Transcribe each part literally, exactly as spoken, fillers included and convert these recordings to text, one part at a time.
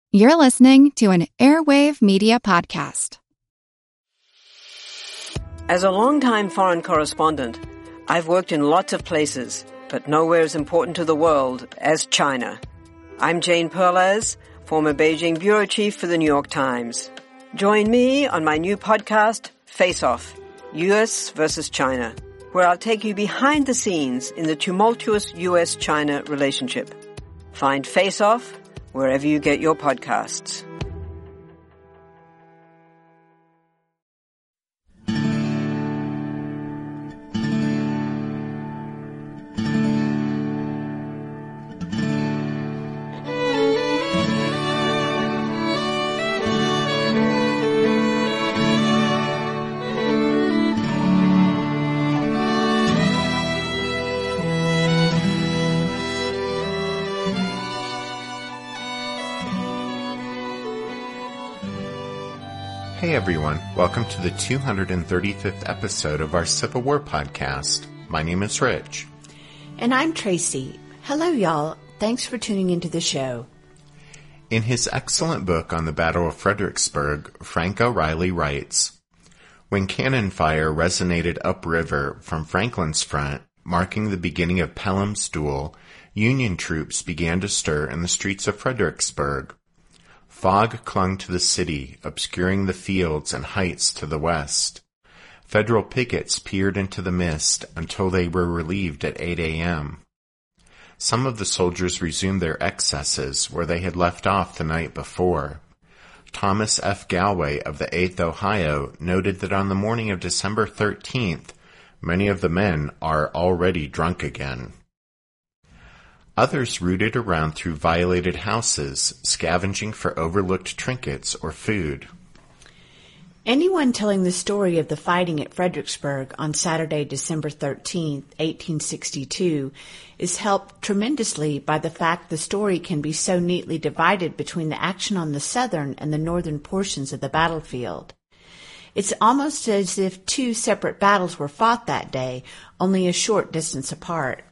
You're listening to an Airwave Media Podcast. As a longtime foreign correspondent, I've worked in lots of places, but nowhere as important to the world as China. I'm Jane Perlez, former Beijing bureau chief for the New York Times. Join me on my new podcast, Face Off, U S versus China, where I'll take you behind the scenes in the tumultuous U S China relationship. Find Face Off wherever you get your podcasts. Hey everyone, welcome to the two hundred thirty-fifth episode of our Civil War podcast. My name is Rich. And I'm Tracy. Hello y'all, thanks for tuning into the show. In his excellent book on the Battle of Fredericksburg, Frank O'Reilly writes, "When cannon fire resonated upriver from Franklin's front, marking the beginning of Pelham's duel, Union troops began to stir in the streets of Fredericksburg. Fog clung to the city, obscuring the fields and heights to the west. Federal pickets peered into the mist until they were relieved at eight a.m. Some of the soldiers resumed their excesses where they had left off the night before. Thomas F. Galway of the eighth Ohio noted that on the morning of December thirteenth, many of the men are already drunk again. Others rooted around through violated houses, scavenging for overlooked trinkets or food." Anyone telling the story of the fighting at Fredericksburg on Saturday, December thirteenth, eighteen sixty-two, is helped tremendously by the fact the story can be so neatly divided between the action on the southern and the northern portions of the battlefield. It's almost as if two separate battles were fought that day, only a short distance apart.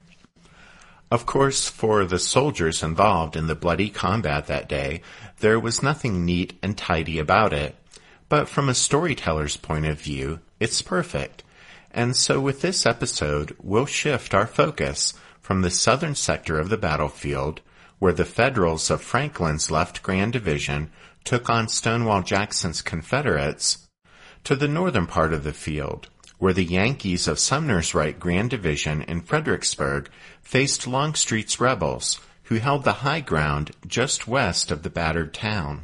Of course, for the soldiers involved in the bloody combat that day, there was nothing neat and tidy about it. But from a storyteller's point of view, it's perfect. And so with this episode, we'll shift our focus from the southern sector of the battlefield, where the Federals of Franklin's left Grand Division took on Stonewall Jackson's Confederates, to the northern part of the field, where the Yankees of Sumner's right Grand Division in Fredericksburg faced Longstreet's rebels, who held the high ground just west of the battered town.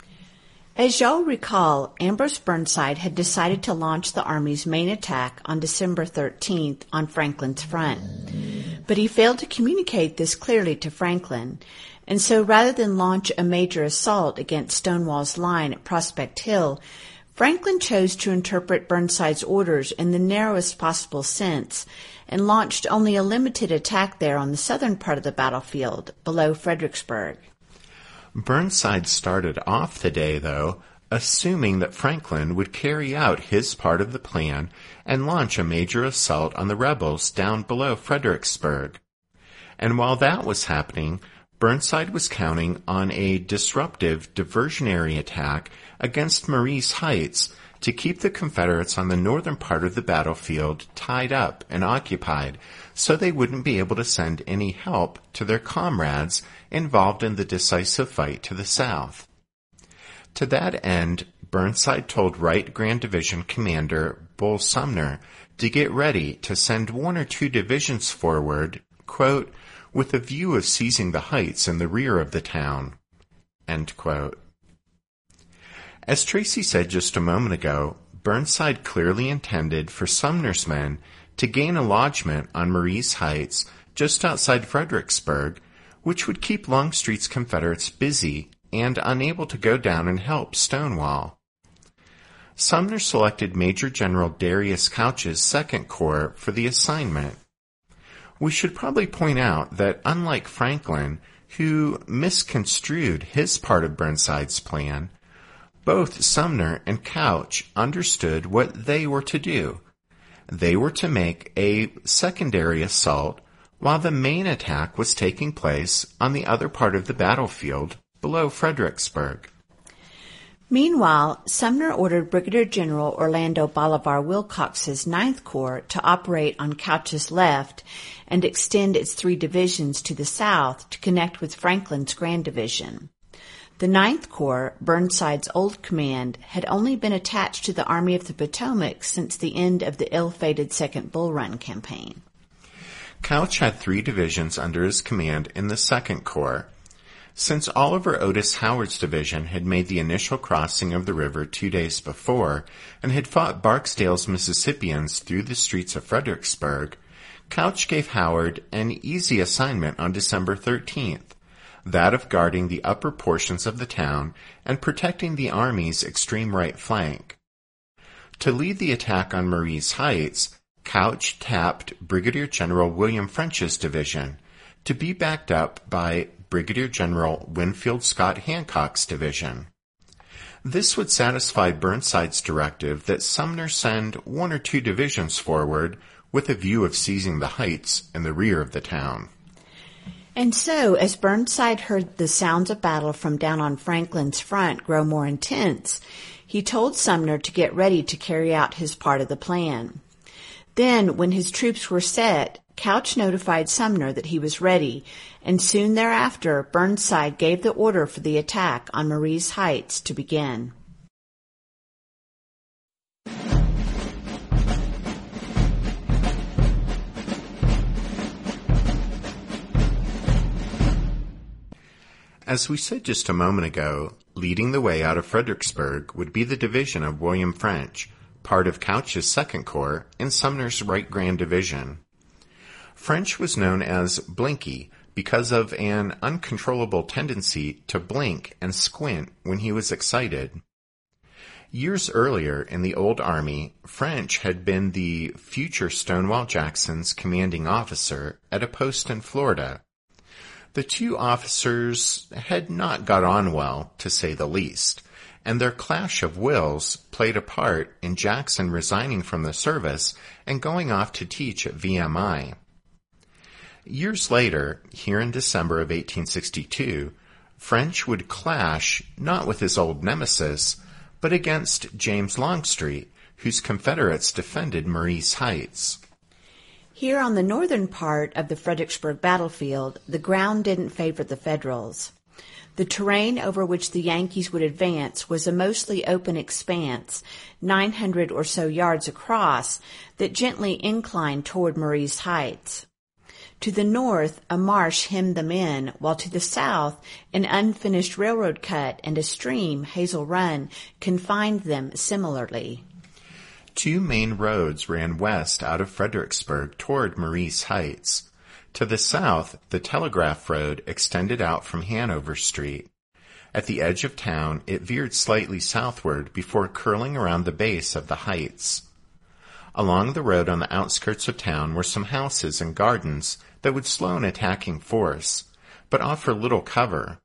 As y'all recall, Ambrose Burnside had decided to launch the Army's main attack on December thirteenth on Franklin's front. But he failed to communicate this clearly to Franklin, and so rather than launch a major assault against Stonewall's line at Prospect Hill, Franklin chose to interpret Burnside's orders in the narrowest possible sense and launched only a limited attack there on the southern part of the battlefield, below Fredericksburg. Burnside started off the day, though, assuming that Franklin would carry out his part of the plan and launch a major assault on the rebels down below Fredericksburg. And while that was happening, Burnside was counting on a disruptive, diversionary attack against Marye's Heights to keep the Confederates on the northern part of the battlefield tied up and occupied, so they wouldn't be able to send any help to their comrades involved in the decisive fight to the south. To that end, Burnside told Right Grand Division Commander Bull Sumner to get ready to send one or two divisions forward, quote, with a view of seizing the heights in the rear of the town, end quote. As Tracy said just a moment ago, Burnside clearly intended for Sumner's men to gain a lodgment on Marye's Heights just outside Fredericksburg, which would keep Longstreet's Confederates busy and unable to go down and help Stonewall. Sumner selected Major General Darius Couch's Second Corps for the assignment. We should probably point out that unlike Franklin, who misconstrued his part of Burnside's plan, both Sumner and Couch understood what they were to do. They were to make a secondary assault while the main attack was taking place on the other part of the battlefield below Fredericksburg. Meanwhile, Sumner ordered Brigadier General Orlando Bolivar Wilcox's Ninth Corps to operate on Couch's left and extend its three divisions to the south to connect with Franklin's Grand Division. The Ninth Corps, Burnside's old command, had only been attached to the Army of the Potomac since the end of the ill-fated Second Bull Run campaign. Couch had three divisions under his command in the Second Corps. Since Oliver Otis Howard's division had made the initial crossing of the river two days before and had fought Barksdale's Mississippians through the streets of Fredericksburg, Couch gave Howard an easy assignment on December thirteenth, that of guarding the upper portions of the town and protecting the Army's extreme right flank. To lead the attack on Marye's Heights, Couch tapped Brigadier General William French's division, to be backed up by Brigadier General Winfield Scott Hancock's division. This would satisfy Burnside's directive that Sumner send one or two divisions forward with a view of seizing the heights in the rear of the town. And so, as Burnside heard the sounds of battle from down on Franklin's front grow more intense, he told Sumner to get ready to carry out his part of the plan. Then, when his troops were set, Couch notified Sumner that he was ready, and soon thereafter Burnside gave the order for the attack on Marye's Heights to begin. As we said just a moment ago, leading the way out of Fredericksburg would be the division of William French, part of Couch's Second Corps in Sumner's Right Grand Division. French was known as Blinky because of an uncontrollable tendency to blink and squint when he was excited. Years earlier in the old Army, French had been the future Stonewall Jackson's commanding officer at a post in Florida. The two officers had not got on well, to say the least, and their clash of wills played a part in Jackson resigning from the service and going off to teach at V M I. Years later, here in December of eighteen sixty-two, French would clash not with his old nemesis, but against James Longstreet, whose Confederates defended Marye's Heights. Here on the northern part of the Fredericksburg battlefield, the ground didn't favor the Federals. The terrain over which the Yankees would advance was a mostly open expanse, nine hundred or so yards across, that gently inclined toward Marye's Heights. To the north, a marsh hemmed them in, while to the south, an unfinished railroad cut and a stream, Hazel Run, confined them similarly. Two main roads ran west out of Fredericksburg toward Marye's Heights. To the south, the Telegraph Road extended out from Hanover Street. At the edge of town, it veered slightly southward before curling around the base of the heights. Along the road on the outskirts of town were some houses and gardens that would slow an attacking force, but offer little cover.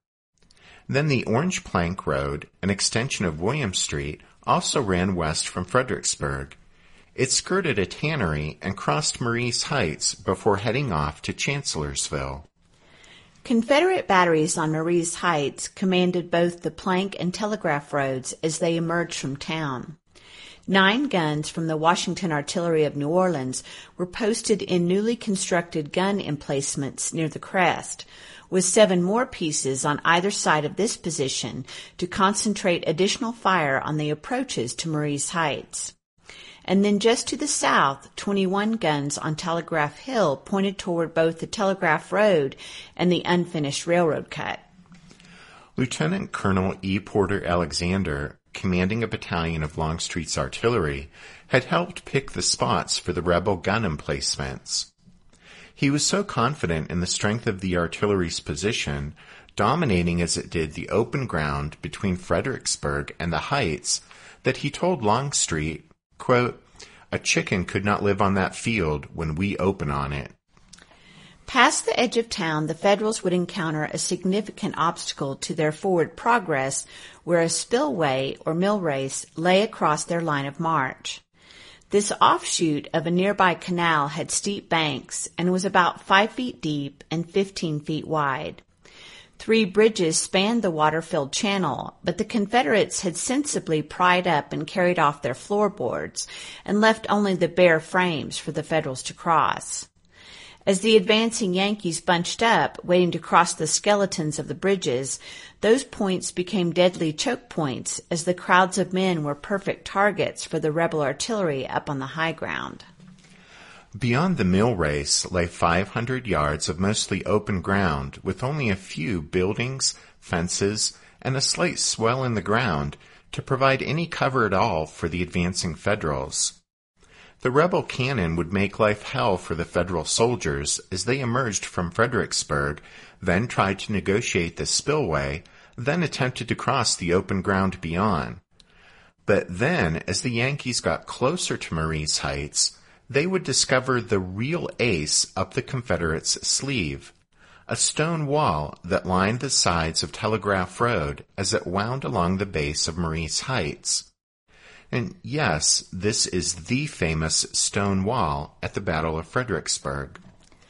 Then the Orange Plank Road, an extension of William Street, also ran west from Fredericksburg. It skirted a tannery and crossed Marye's Heights before heading off to Chancellorsville. Confederate batteries on Marye's Heights commanded both the Plank and Telegraph roads as they emerged from town. Nine guns from the Washington Artillery of New Orleans were posted in newly constructed gun emplacements near the crest, with seven more pieces on either side of this position to concentrate additional fire on the approaches to Marye's Heights. And then just to the south, twenty-one guns on Telegraph Hill pointed toward both the Telegraph Road and the unfinished railroad cut. Lieutenant Colonel E. Porter Alexander, commanding a battalion of Longstreet's artillery, had helped pick the spots for the rebel gun emplacements. He was so confident in the strength of the artillery's position, dominating as it did the open ground between Fredericksburg and the Heights, that he told Longstreet, quote, "A chicken could not live on that field when we open on it." Past the edge of town, the Federals would encounter a significant obstacle to their forward progress, where a spillway or mill race lay across their line of march. This offshoot of a nearby canal had steep banks and was about five feet deep and fifteen feet wide. Three bridges spanned the water-filled channel, but the Confederates had sensibly pried up and carried off their floorboards and left only the bare frames for the Federals to cross. As the advancing Yankees bunched up, waiting to cross the skeletons of the bridges, those points became deadly choke points as the crowds of men were perfect targets for the rebel artillery up on the high ground. Beyond the mill race lay five hundred yards of mostly open ground with only a few buildings, fences, and a slight swell in the ground to provide any cover at all for the advancing Federals. The rebel cannon would make life hell for the Federal soldiers as they emerged from Fredericksburg, then tried to negotiate the spillway, then attempted to cross the open ground beyond. But then, as the Yankees got closer to Marye's Heights, they would discover the real ace up the Confederates' sleeve, a stone wall that lined the sides of Telegraph Road as it wound along the base of Marye's Heights. And yes, this is the famous stone wall at the Battle of Fredericksburg.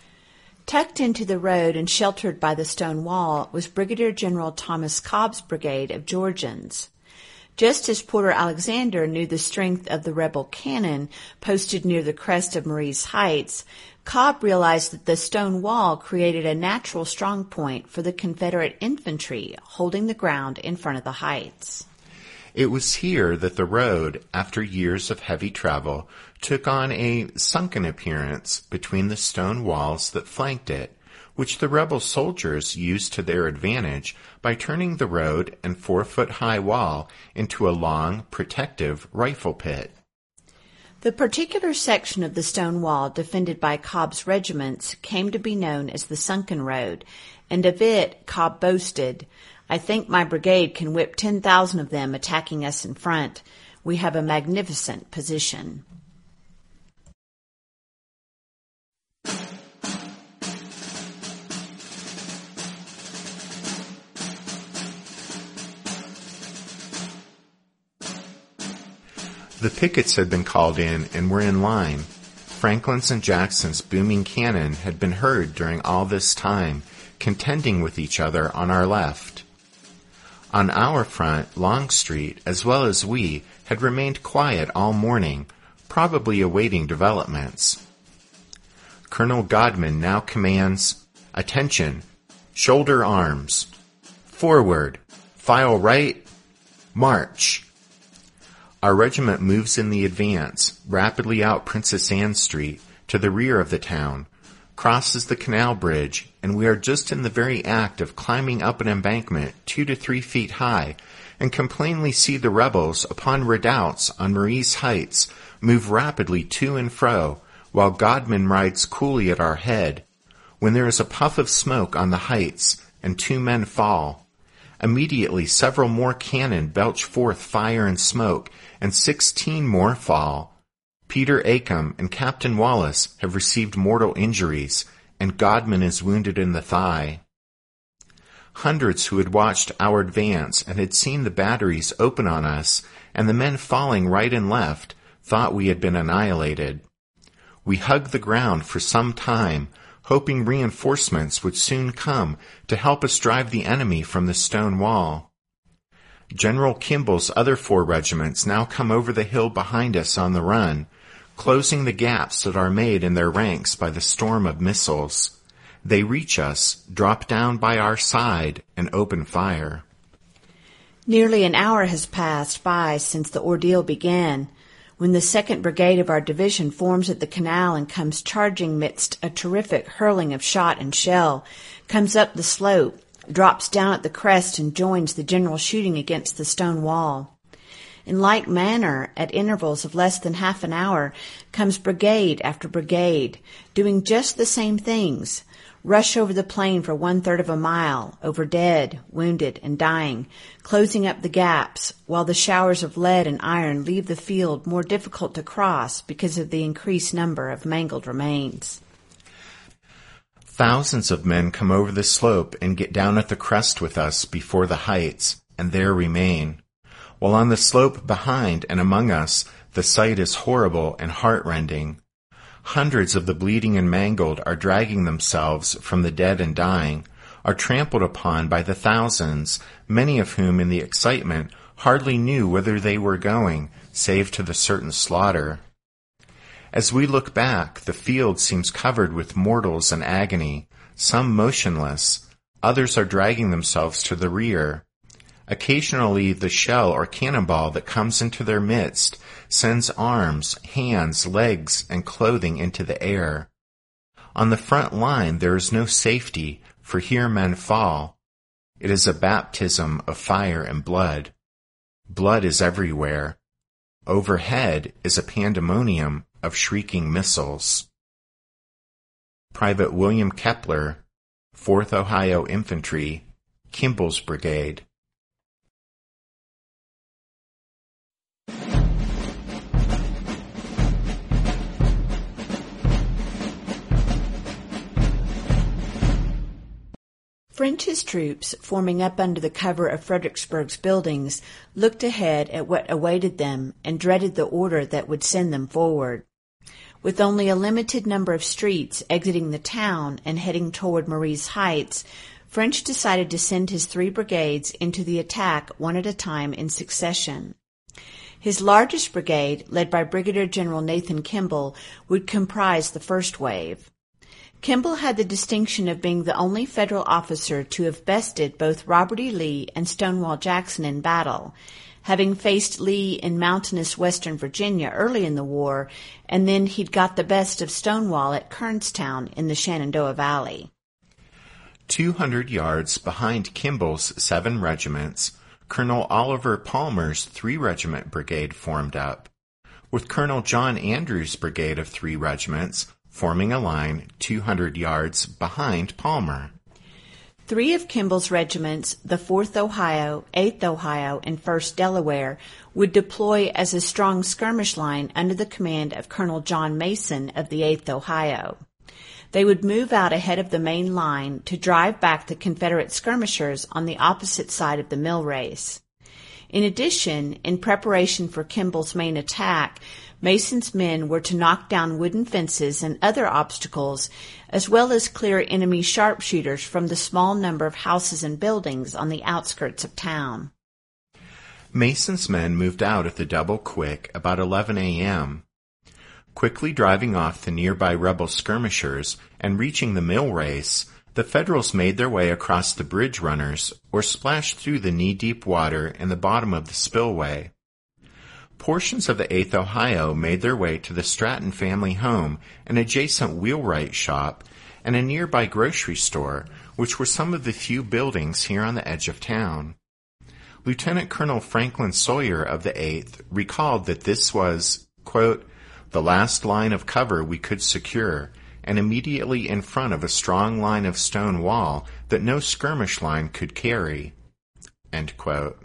Tucked into the road and sheltered by the stone wall was Brigadier General Thomas Cobb's brigade of Georgians. Just as Porter Alexander knew the strength of the rebel cannon posted near the crest of Marye's Heights, Cobb realized that the stone wall created a natural strong point for the Confederate infantry holding the ground in front of the heights. It was here that the road, after years of heavy travel, took on a sunken appearance between the stone walls that flanked it, which the rebel soldiers used to their advantage by turning the road and four-foot-high wall into a long, protective rifle pit. The particular section of the stone wall defended by Cobb's regiments came to be known as the Sunken Road, and of it Cobb boasted, "I think my brigade can whip ten thousand of them attacking us in front. We have a magnificent position." The pickets had been called in and were in line. Franklin's and Jackson's booming cannon had been heard during all this time, contending with each other on our left. On our front, Longstreet, as well as we, had remained quiet all morning, probably awaiting developments. Colonel Godman now commands, "Attention! Shoulder arms! Forward! File right! March!" Our regiment moves in the advance, rapidly out Princess Anne Street, to the rear of the town, crosses the canal bridge, and we are just in the very act of climbing up an embankment two to three feet high, and can plainly see the rebels upon redoubts on Marye's Heights move rapidly to and fro, while Godman rides coolly at our head, when there is a puff of smoke on the heights, and two men fall. Immediately several more cannon belch forth fire and smoke, and sixteen more fall. Peter Acomb and Captain Wallace have received mortal injuries, and Godman is wounded in the thigh. Hundreds who had watched our advance and had seen the batteries open on us, and the men falling right and left, thought we had been annihilated. We hugged the ground for some time, hoping reinforcements would soon come to help us drive the enemy from the stone wall. General Kimball's other four regiments now come over the hill behind us on the run, closing the gaps that are made in their ranks by the storm of missiles. They reach us, drop down by our side, and open fire. Nearly an hour has passed by since the ordeal began, when the second Brigade of our division forms at the canal and comes charging midst a terrific hurling of shot and shell, comes up the slope, drops down at the crest, and joins the general shooting against the stone wall. In like manner, at intervals of less than half an hour, comes brigade after brigade, doing just the same things, rush over the plain for one-third of a mile, over dead, wounded, and dying, closing up the gaps, while the showers of lead and iron leave the field more difficult to cross because of the increased number of mangled remains. Thousands of men come over the slope and get down at the crest with us before the heights, and there remain. While on the slope behind and among us, the sight is horrible and heart-rending. Hundreds of the bleeding and mangled are dragging themselves from the dead and dying, are trampled upon by the thousands, many of whom in the excitement hardly knew whither they were going, save to the certain slaughter. As we look back, the field seems covered with mortals in agony, some motionless, others are dragging themselves to the rear. Occasionally the shell or cannonball that comes into their midst sends arms, hands, legs, and clothing into the air. On the front line there is no safety, for here men fall. It is a baptism of fire and blood. Blood is everywhere. Overhead is a pandemonium of shrieking missiles. Private William Kepler, fourth Ohio Infantry, Kimball's Brigade. French's troops, forming up under the cover of Fredericksburg's buildings, looked ahead at what awaited them and dreaded the order that would send them forward. With only a limited number of streets exiting the town and heading toward Marye's Heights, French decided to send his three brigades into the attack one at a time in succession. His largest brigade, led by Brigadier General Nathan Kimball, would comprise the first wave. Kimball had the distinction of being the only federal officer to have bested both Robert E. Lee and Stonewall Jackson in battle, having faced Lee in mountainous western Virginia early in the war, and then he'd got the best of Stonewall at Kernstown in the Shenandoah Valley. Two hundred yards behind Kimball's seven regiments, Colonel Oliver Palmer's three-regiment brigade formed up, with Colonel John Andrews' brigade of three regiments forming a line two hundred yards behind Palmer. Three of Kimball's regiments, the fourth Ohio, eighth Ohio, and first Delaware, would deploy as a strong skirmish line under the command of Colonel John Mason of the eighth Ohio. They would move out ahead of the main line to drive back the Confederate skirmishers on the opposite side of the mill race. In addition, in preparation for Kimball's main attack, Mason's men were to knock down wooden fences and other obstacles, as well as clear enemy sharpshooters from the small number of houses and buildings on the outskirts of town. Mason's men moved out at the double quick about eleven a.m. Quickly driving off the nearby rebel skirmishers and reaching the mill race, the Federals made their way across the bridge runners or splashed through the knee-deep water in the bottom of the spillway. Portions of the eighth Ohio made their way to the Stratton family home, an adjacent wheelwright shop, and a nearby grocery store, which were some of the few buildings here on the edge of town. Lieutenant Colonel Franklin Sawyer of the eighth recalled that this was, quote, the last line of cover we could secure, and immediately in front of a strong line of stone wall that no skirmish line could carry, end quote.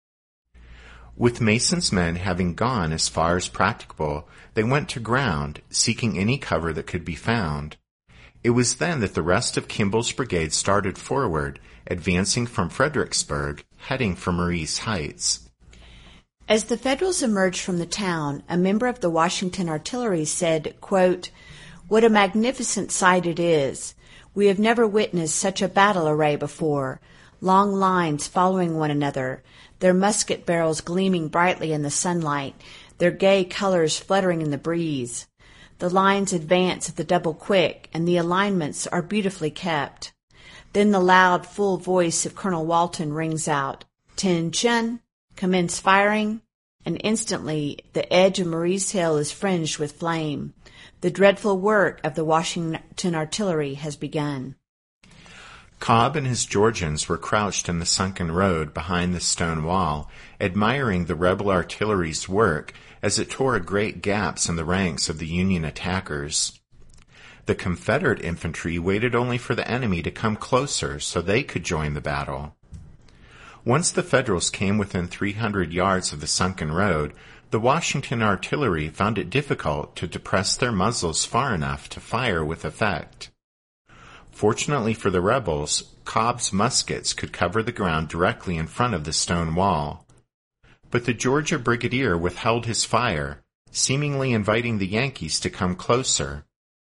With Mason's men having gone as far as practicable, they went to ground, seeking any cover that could be found. It was then that the rest of Kimball's brigade started forward, advancing from Fredericksburg, heading for Marye's Heights. As the Federals emerged from the town, a member of the Washington Artillery said, quote, "What a magnificent sight it is! We have never witnessed such a battle array before. Long lines following one another, their musket barrels gleaming brightly in the sunlight, their gay colors fluttering in the breeze. The lines advance at the double quick, and the alignments are beautifully kept. Then the loud, full voice of Colonel Walton rings out, 'Attention! Commence firing!' and instantly the edge of Marye's Hill is fringed with flame. The dreadful work of the Washington Artillery has begun." Cobb and his Georgians were crouched in the sunken road behind the stone wall, admiring the rebel artillery's work as it tore great gaps in the ranks of the Union attackers. The Confederate infantry waited only for the enemy to come closer so they could join the battle. Once the Federals came within three hundred yards of the sunken road, the Washington artillery found it difficult to depress their muzzles far enough to fire with effect. Fortunately for the rebels, Cobb's muskets could cover the ground directly in front of the stone wall. But the Georgia brigadier withheld his fire, seemingly inviting the Yankees to come closer.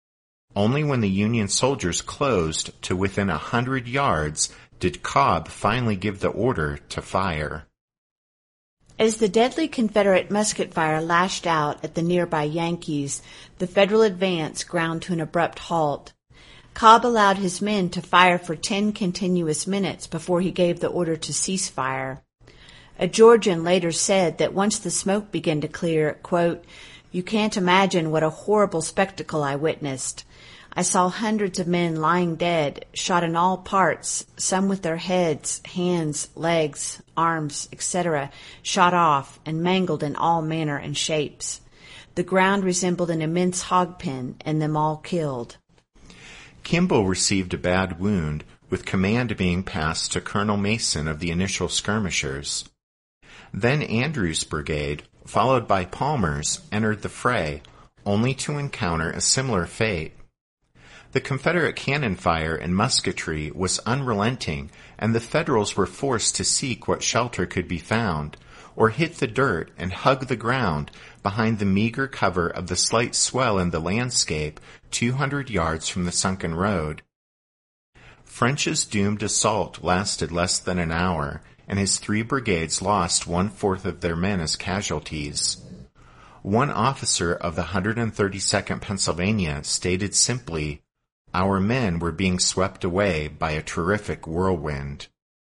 Only when the Union soldiers closed to within a hundred yards did Cobb finally give the order to fire. As the deadly Confederate musket fire lashed out at the nearby Yankees, the Federal advance ground to an abrupt halt. Cobb allowed his men to fire for ten continuous minutes before he gave the order to cease fire. A Georgian later said that once the smoke began to clear, quote, "You can't imagine what a horrible spectacle I witnessed. I saw hundreds of men lying dead, shot in all parts, some with their heads, hands, legs, arms, et cetera, shot off and mangled in all manner and shapes. The ground resembled an immense hog pen, and them all killed." Kimball received a bad wound, with command being passed to Colonel Mason of the initial skirmishers. Then Andrews' brigade, followed by Palmer's, entered the fray, only to encounter a similar fate. The Confederate cannon fire and musketry was unrelenting, and the Federals were forced to seek what shelter could be found, or hit the dirt and hug the ground behind the meager cover of the slight swell in the landscape two hundred yards from the sunken road. French's doomed assault lasted less than an hour, and his three brigades lost one-fourth of their men as casualties. One officer of the one hundred thirty-second Pennsylvania stated simply, "Our men were being swept away by a terrific whirlwind."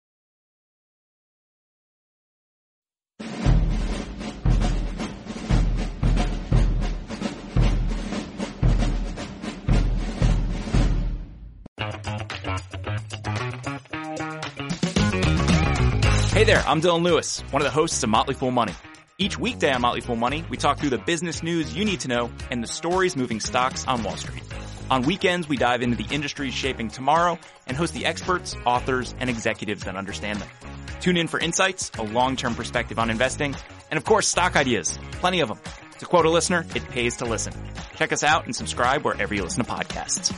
Hey there, I'm Dylan Lewis, one of the hosts of Motley Fool Money. Each weekday on Motley Fool Money, we talk through the business news you need to know and the stories moving stocks on Wall Street. On weekends, we dive into the industries shaping tomorrow and host the experts, authors, and executives that understand them. Tune in for insights, a long-term perspective on investing, and of course, stock ideas. Plenty of them. To quote a listener, it pays to listen. Check us out and subscribe wherever you listen to podcasts.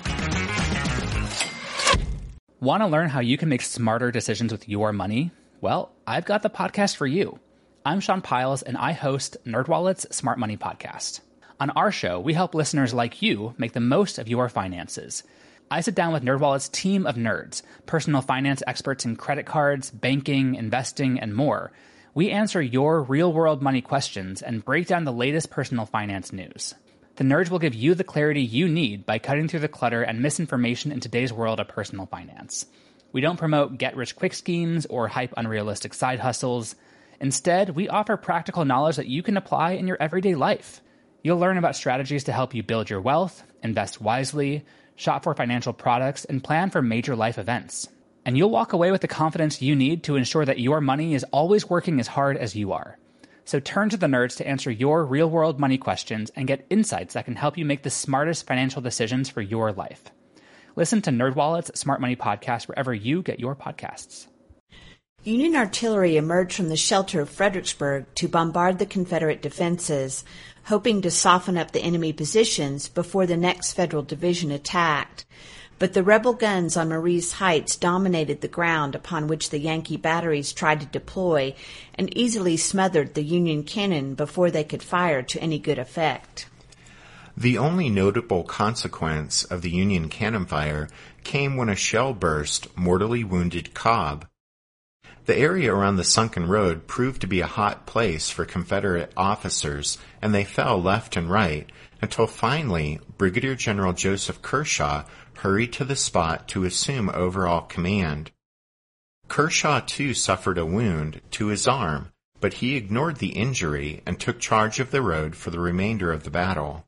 Want to learn how you can make smarter decisions with your money? Well, I've got the podcast for you. I'm Sean Piles, and I host NerdWallet's Smart Money Podcast. On our show, we help listeners like you make the most of your finances. I sit down with NerdWallet's team of nerds, personal finance experts in credit cards, banking, investing, and more. We answer your real-world money questions and break down the latest personal finance news. The nerds will give you the clarity you need by cutting through the clutter and misinformation in today's world of personal finance. We don't promote get-rich-quick schemes or hype unrealistic side hustles. Instead, we offer practical knowledge that you can apply in your everyday life. You'll learn about strategies to help you build your wealth, invest wisely, shop for financial products, and plan for major life events. And you'll walk away with the confidence you need to ensure that your money is always working as hard as you are. So turn to the nerds to answer your real-world money questions and get insights that can help you make the smartest financial decisions for your life. Listen to NerdWallet's Smart Money Podcast wherever you get your podcasts. Union artillery emerged from the shelter of Fredericksburg to bombard the Confederate defenses, hoping to soften up the enemy positions before the next Federal division attacked. But the rebel guns on Marye's Heights dominated the ground upon which the Yankee batteries tried to deploy and easily smothered the Union cannon before they could fire to any good effect. The only notable consequence of the Union cannon fire came when a shell burst mortally wounded Cobb. The area around the sunken road proved to be a hot place for Confederate officers, and they fell left and right, until finally Brigadier General Joseph Kershaw hurried to the spot to assume overall command. Kershaw too suffered a wound to his arm, but he ignored the injury and took charge of the road for the remainder of the battle.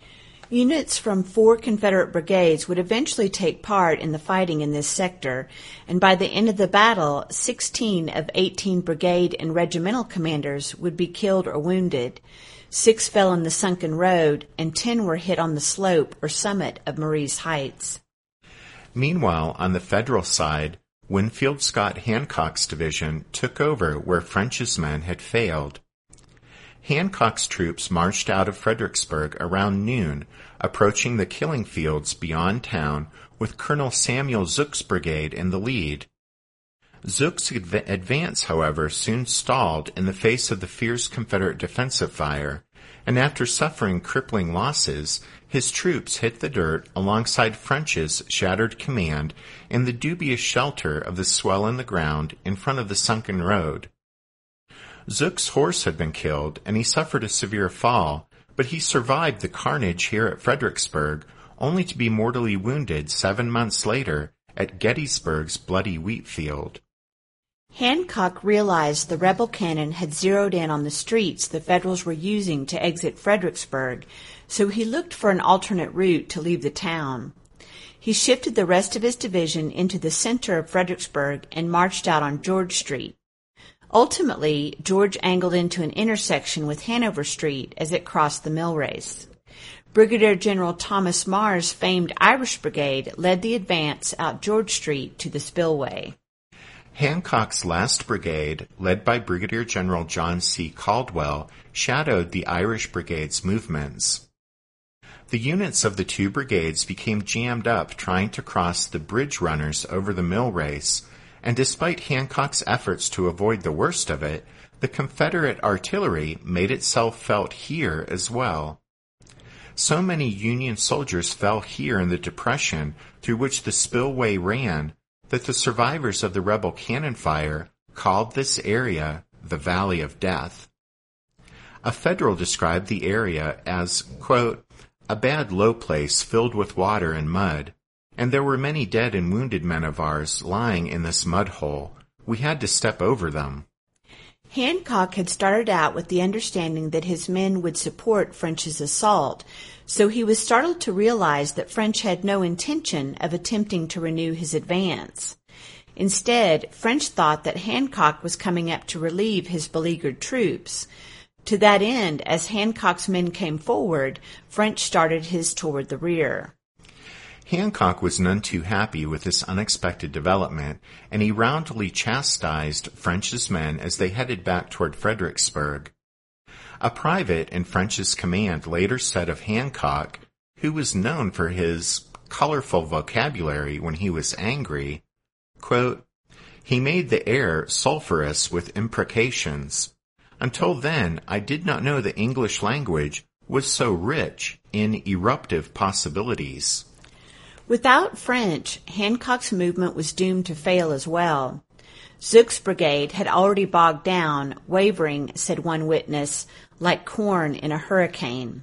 Units from four Confederate brigades would eventually take part in the fighting in this sector, and by the end of the battle, sixteen of eighteen brigade and regimental commanders would be killed or wounded. Six fell in the sunken road, and ten were hit on the slope or summit of Marye's Heights. Meanwhile, on the Federal side, Winfield Scott Hancock's division took over where French's men had failed. Hancock's troops marched out of Fredericksburg around noon, approaching the killing fields beyond town with Colonel Samuel Zook's brigade in the lead. Zook's adv- advance, however, soon stalled in the face of the fierce Confederate defensive fire, and after suffering crippling losses, his troops hit the dirt alongside French's shattered command in the dubious shelter of the swell in the ground in front of the sunken road. Zook's horse had been killed, and he suffered a severe fall, but he survived the carnage here at Fredericksburg, only to be mortally wounded seven months later at Gettysburg's bloody wheat field. Hancock realized the rebel cannon had zeroed in on the streets the Federals were using to exit Fredericksburg, so he looked for an alternate route to leave the town. He shifted the rest of his division into the center of Fredericksburg and marched out on George Street. Ultimately, George angled into an intersection with Hanover Street as it crossed the mill race. Brigadier General Thomas Marr's famed Irish Brigade led the advance out George Street to the spillway. Hancock's last brigade, led by Brigadier General John C. Caldwell, shadowed the Irish Brigade's movements. The units of the two brigades became jammed up trying to cross the bridge runners over the mill race, and despite Hancock's efforts to avoid the worst of it, the Confederate artillery made itself felt here as well. So many Union soldiers fell here in the depression through which the spillway ran that the survivors of the rebel cannon fire called this area the Valley of Death. A Federal described the area as, quote, a bad low place filled with water and mud, and there were many dead and wounded men of ours lying in this mud hole. We had to step over them. Hancock had started out with the understanding that his men would support French's assault, so he was startled to realize that French had no intention of attempting to renew his advance. Instead, French thought that Hancock was coming up to relieve his beleaguered troops. To that end, as Hancock's men came forward, French started his toward the rear. Hancock was none too happy with this unexpected development, and he roundly chastised French's men as they headed back toward Fredericksburg. A private in French's command later said of Hancock, who was known for his colorful vocabulary when he was angry, quote, he made the air sulphurous with imprecations. Until then, I did not know the English language was so rich in eruptive possibilities. Without French, Hancock's movement was doomed to fail as well. Zook's brigade had already bogged down, wavering, said one witness, like corn in a hurricane.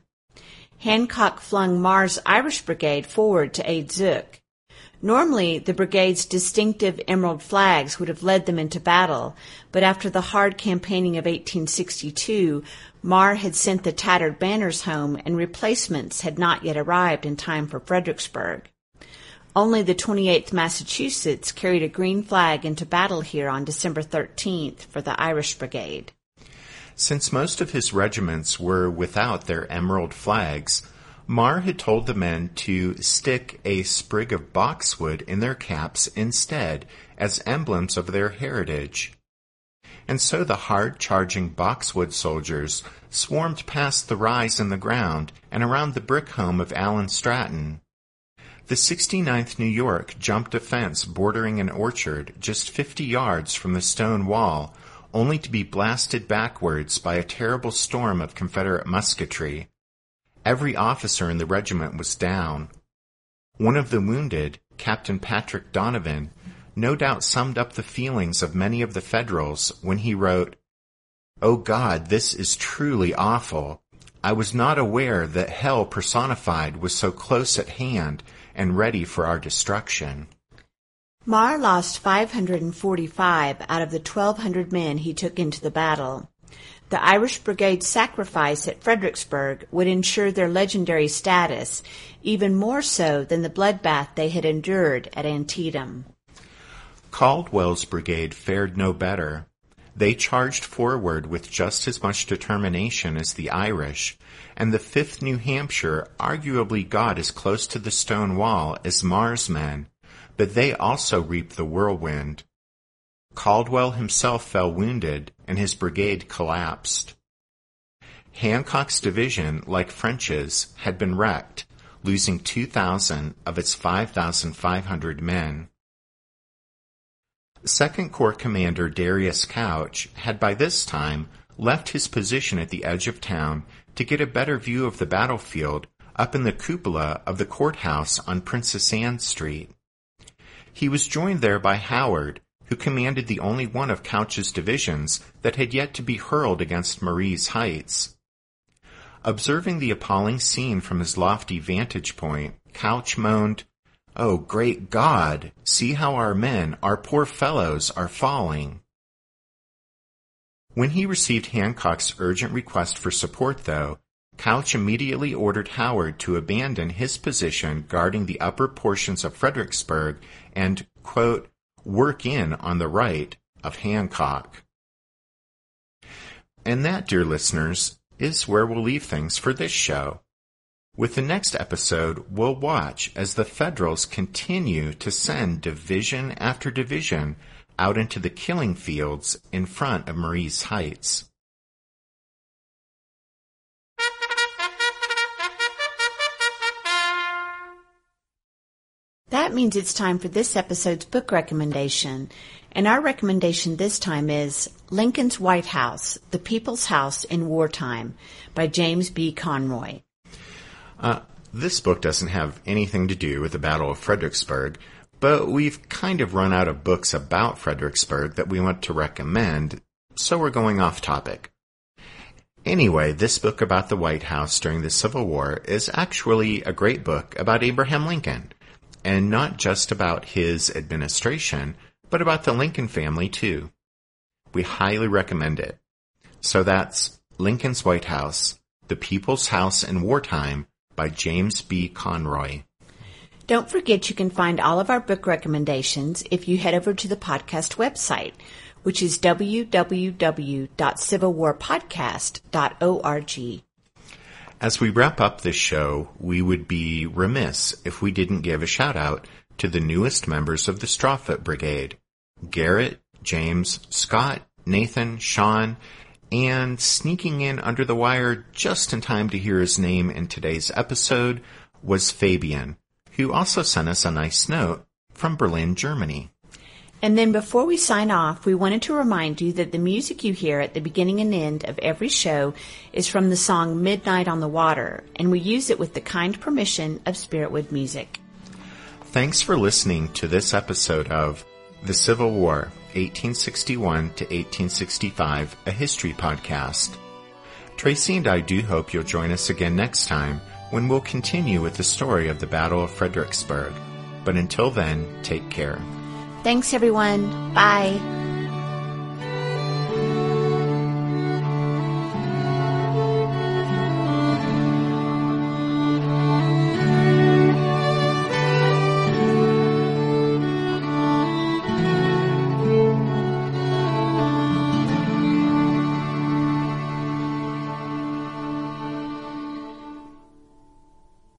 Hancock flung Marr's Irish Brigade forward to aid Zook. Normally, the brigade's distinctive emerald flags would have led them into battle, but after the hard campaigning of eighteen sixty-two, Marr had sent the tattered banners home and replacements had not yet arrived in time for Fredericksburg. Only the twenty-eighth Massachusetts carried a green flag into battle here on December thirteenth for the Irish Brigade. Since most of his regiments were without their emerald flags, Marr had told the men to stick a sprig of boxwood in their caps instead as emblems of their heritage. And so the hard-charging boxwood soldiers swarmed past the rise in the ground and around the brick home of Allen Stratton. The sixty-ninth New York jumped a fence bordering an orchard just fifty yards from the stone wall, only to be blasted backwards by a terrible storm of Confederate musketry. Every officer in the regiment was down. One of the wounded, Captain Patrick Donovan, no doubt summed up the feelings of many of the Federals when he wrote, "Oh God, this is truly awful. I was not aware that hell personified was so close at hand and ready for our destruction." Marr lost five hundred forty-five out of the twelve hundred men he took into the battle. The Irish Brigade's sacrifice at Fredericksburg would ensure their legendary status, even more so than the bloodbath they had endured at Antietam. Caldwell's brigade fared no better. They charged forward with just as much determination as the Irish, and the fifth New Hampshire arguably got as close to the stone wall as Marr's men, but they also reaped the whirlwind. Caldwell himself fell wounded, and his brigade collapsed. Hancock's division, like French's, had been wrecked, losing two thousand of its five thousand five hundred men. Second Corps Commander Darius Couch had by this time left his position at the edge of town to get a better view of the battlefield up in the cupola of the courthouse on Princess Anne Street. He was joined there by Howard, who commanded the only one of Couch's divisions that had yet to be hurled against Marye's Heights. Observing the appalling scene from his lofty vantage point, Couch moaned, "Oh, great God! See how our men, our poor fellows, are falling." When he received Hancock's urgent request for support, though, Couch immediately ordered Howard to abandon his position guarding the upper portions of Fredericksburg and, quote, work in on the right of Hancock. And that, dear listeners, is where we'll leave things for this show. With the next episode, we'll watch as the Federals continue to send division after division out into the killing fields in front of Marye's Heights. That means it's time for this episode's book recommendation. And our recommendation this time is Lincoln's White House, The People's House in Wartime by James B. Conroy. Uh, this book doesn't have anything to do with the Battle of Fredericksburg, but we've kind of run out of books about Fredericksburg that we want to recommend, so we're going off topic. Anyway, this book about the White House during the Civil War is actually a great book about Abraham Lincoln, and not just about his administration, but about the Lincoln family too. We highly recommend it. So that's Lincoln's White House, The People's House in Wartime by James B. Conroy. Don't forget you can find all of our book recommendations if you head over to the podcast website, which is w w w dot civil war podcast dot org. As we wrap up this show, we would be remiss if we didn't give a shout-out to the newest members of the Strawfoot Brigade, Garrett, James, Scott, Nathan, Sean, and sneaking in under the wire just in time to hear his name in today's episode was Fabian, who also sent us a nice note from Berlin, Germany. And then before we sign off, we wanted to remind you that the music you hear at the beginning and end of every show is from the song Midnight on the Water, and we use it with the kind permission of Spiritwood Music. Thanks for listening to this episode of The Civil War, eighteen sixty-one to eighteen sixty-five, a history podcast. Tracy and I do hope you'll join us again next time when we'll continue with the story of the Battle of Fredericksburg. But until then, take care. Thanks, everyone. Bye.